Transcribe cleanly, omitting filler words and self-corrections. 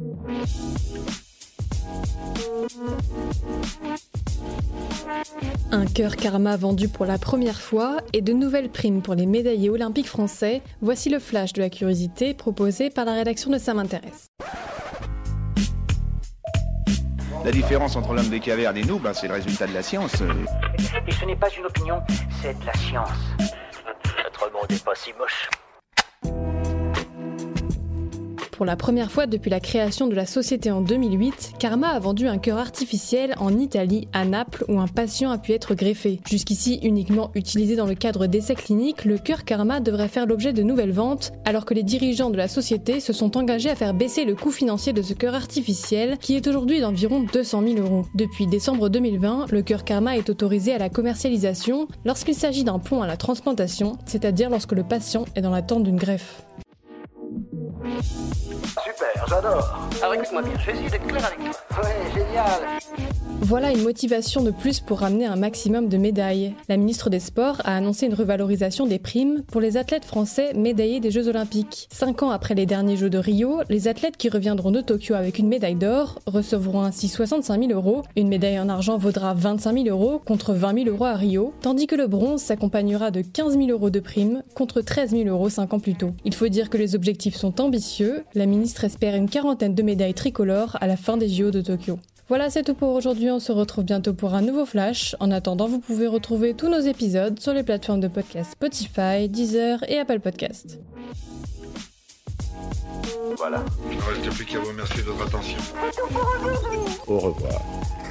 Un cœur karma vendu pour la première fois et de nouvelles primes pour les médaillés olympiques français, voici le flash de la curiosité proposé par la rédaction de Ça m'intéresse. La différence entre l'homme des cavernes et nous, c'est le résultat de la science. Et ce n'est pas une opinion, c'est de la science. Notre monde n'est pas si moche. Pour la première fois depuis la création de la société en 2008, Karma a vendu un cœur artificiel en Italie, à Naples, où un patient a pu être greffé. Jusqu'ici uniquement utilisé dans le cadre d'essais cliniques, le cœur Karma devrait faire l'objet de nouvelles ventes, alors que les dirigeants de la société se sont engagés à faire baisser le coût financier de ce cœur artificiel, qui est aujourd'hui d'environ 200 000 €. Depuis décembre 2020, le cœur Karma est autorisé à la commercialisation lorsqu'il s'agit d'un pont à la transplantation, c'est-à-dire lorsque le patient est dans l'attente d'une greffe. Super, j'adore. Alors écoute-moi bien, je vais essayer d'être clair avec toi. Ouais, génial. Voilà une motivation de plus pour ramener un maximum de médailles. La ministre des Sports a annoncé une revalorisation des primes pour les athlètes français médaillés des Jeux Olympiques. 5 ans après les derniers Jeux de Rio, les athlètes qui reviendront de Tokyo avec une médaille d'or recevront ainsi 65 000 €. Une médaille en argent vaudra 25 000 € contre 20 000 € à Rio, tandis que le bronze s'accompagnera de 15 000 € de primes contre 13 000 € 5 ans plus tôt. Il faut dire que les objectifs sont ambitieux. La ministre espère une quarantaine de médailles tricolores à la fin des JO de Tokyo. Voilà, c'est tout pour aujourd'hui, on se retrouve bientôt pour un nouveau flash. En attendant, vous pouvez retrouver tous nos épisodes sur les plateformes de podcast Spotify, Deezer et Apple Podcast. Voilà. Il ne reste plus qu'à vous remercier de votre attention. Au revoir.